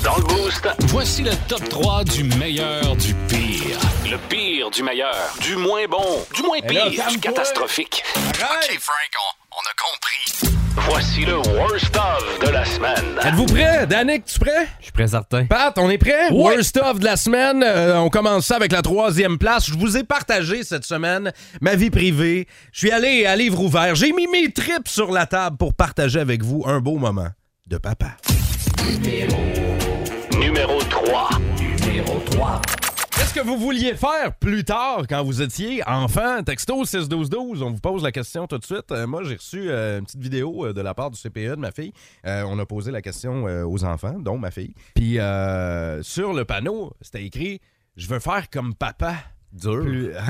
Dans le Boost, voici le top 3 du meilleur du pire. Le pire du meilleur, du moins bon, du moins pire, du catastrophique. OK, Frank, on a compris. Voici le worst of de la semaine. Êtes-vous prêts? Danick, tu prêt? Je suis prêt certain. Pat, on est prêt? Oui. Worst of de la semaine. On commence ça avec la 3e place. Je vous ai partagé cette semaine ma vie privée. Je suis allé à livre ouvert. J'ai mis mes tripes sur la table pour partager avec vous un beau moment de papa. Numéro 3. Qu'est-ce que vous vouliez faire plus tard quand vous étiez enfant? Texto 61212, on vous pose la question tout de suite. Moi, j'ai reçu une petite vidéo de la part du CPE de ma fille. On a posé la question aux enfants, dont ma fille. Puis sur le panneau, c'était écrit « Je veux faire comme papa ». Dur.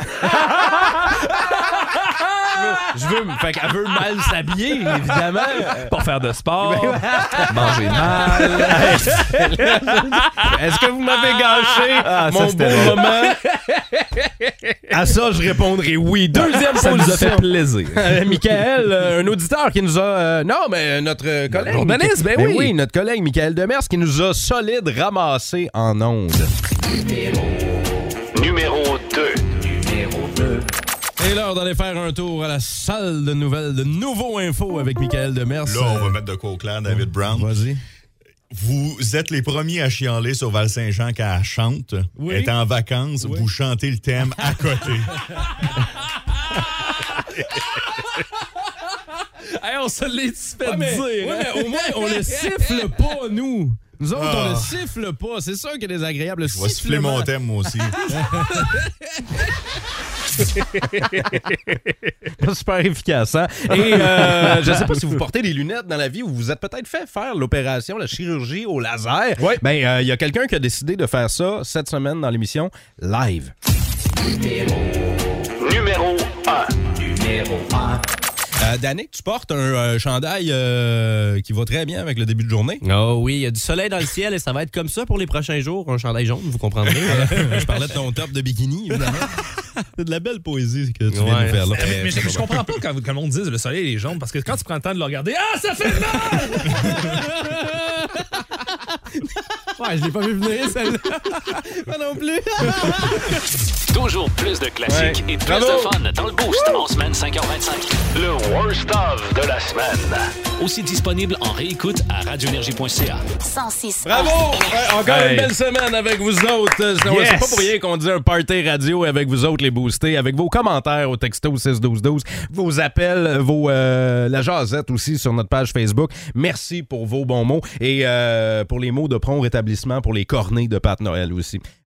Je veux... Fait qu'elle veut mal s'habiller, évidemment. Pas faire de sport. Manger mal. Est-ce que vous m'avez gâché mon beau moment? À ça, je répondrai oui. Deuxième Ça nous a fait plaisir. Michael, un auditeur qui nous a... non, mais notre collègue... Journaliste, ben oui. Oui, notre collègue Michael Demers qui nous a solide ramassé en ondes. Numéro 2. C'est l'heure d'aller faire un tour à la salle de nouvelles de Nouveau Info avec Michael Demers. Là, on va mettre de quoi au clair, David Brown. Vas-y. Vous êtes les premiers à chialer sur Val-Saint-Jean quand elle chante. Oui. Elle est en vacances, Oui. vous chantez le thème à côté. Hey, on se l'est fait Ouais, mais, dire. ouais, hein? mais au moins, on le siffle pas, nous. Nous autres, Ah. on le siffle pas. C'est ça qui est désagréable. Le Je vais siffler sifflement. mon thème, moi aussi. Pas super efficace, hein? Et je sais pas si vous portez des lunettes dans la vie ou vous vous êtes peut-être fait faire l'opération, la chirurgie au laser. Ouais. Ben, il y a quelqu'un qui a décidé de faire ça cette semaine dans l'émission live. Numéro 1. Danick, tu portes un chandail qui va très bien avec le début de journée. Oh oui, il y a du soleil dans le ciel et ça va être comme ça pour les prochains jours. Un chandail jaune, vous comprendrez. Je parlais de ton top de bikini, évidemment. C'est de la belle poésie que tu viens de Ouais. nous faire là. Mais je comprends pas quand le monde dit le soleil et les jambes, parce que quand tu prends le temps de le regarder, ah, ça fait mal! Ouais, je l'ai pas vu venir, celle-là. Pas non plus. Toujours plus de classiques et plus Bravo. de fun dans le Boost en semaine 5h25. Le worst of de la semaine. Aussi disponible en réécoute à radioénergie.ca. 106. Bravo! Ouais, encore Hey. une belle semaine avec vous autres. C'est pas pour rien qu'on dit un party radio avec vous autres, les boostés, avec vos commentaires au texto 61212, vos appels, la jasette aussi sur notre page Facebook. Merci pour vos bons mots et pour les mots de prompt rétablissement pour les cornets de Pat Noël aussi.